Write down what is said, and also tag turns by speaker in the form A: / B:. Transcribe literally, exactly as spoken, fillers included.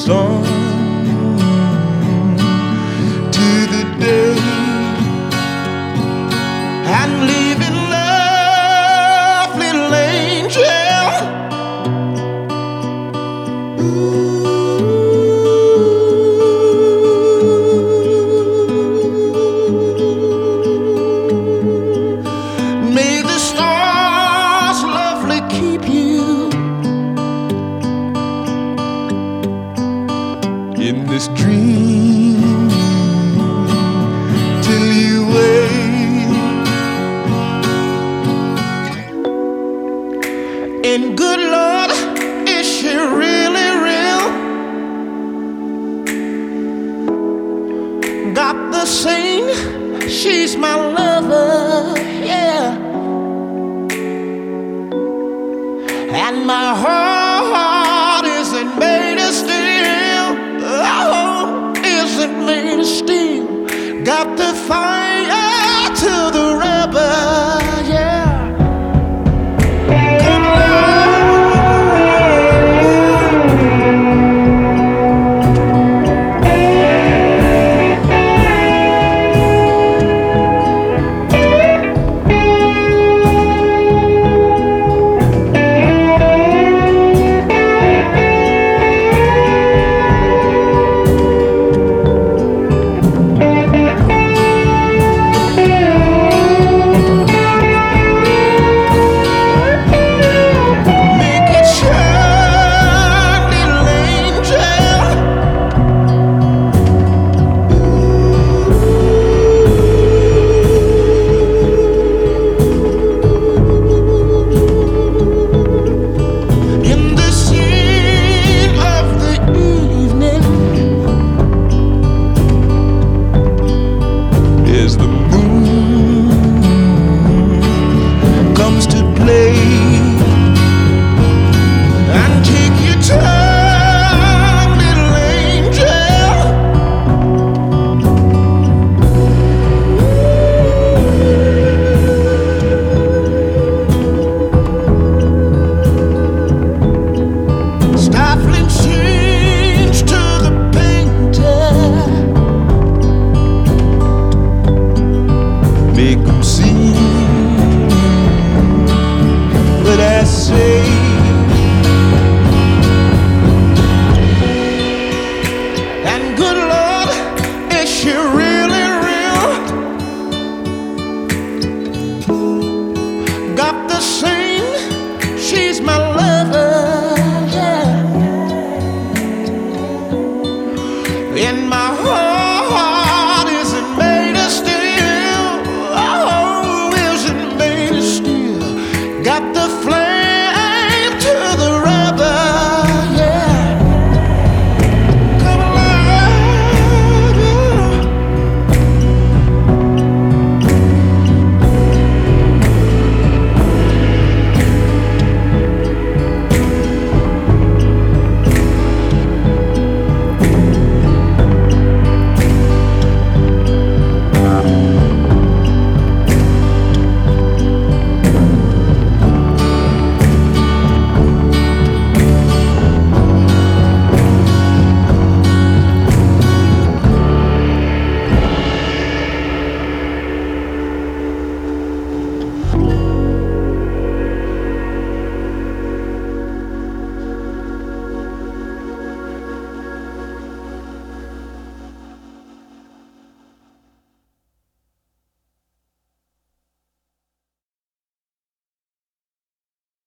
A: sun to the day and leaving love, little angel. May the stars lovely keep you in this dream till you wake. And good Lord, is she really real? Got the saying, she's my lover, yeah. And my heart isn't made of steel, oh, isn't made of steel. Got the fire to the rubber, yeah. As the moon comes to play and take your time, little angel. Stifling change to the painter, make 'em see